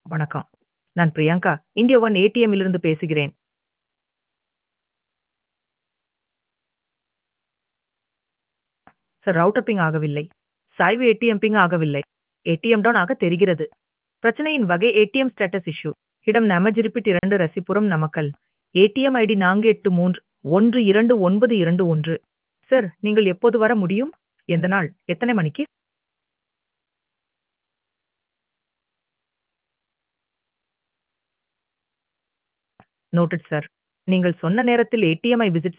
வணக்கம். நான் Priyanka. India one ஏடிஎம்மிலிருந்து பேசுகிறேன். சார் ரவுட்டர் பிங் ஆகவில்லை. சாய்வு ஏடிஎம் பிங் ஆகவில்லை. ஏடிஎம் டவுன் ஆக தெரிகிறது. பிரச்சனையின் வகை ஏடிஎம் ஸ்டேட்டஸ் இஷ்யூ. இடம் Namagiripet 2 Rasipuram Namakkal. ATM ID 483 12921. Sir, நீங்கள் எப்போது வர முடியும்? எந்த நாள்? எத்தனை மணிக்கு? Noted sir. நீங்கள் சொன்ன நேரத்தில் ஏடிஎம்ஐ விசிட்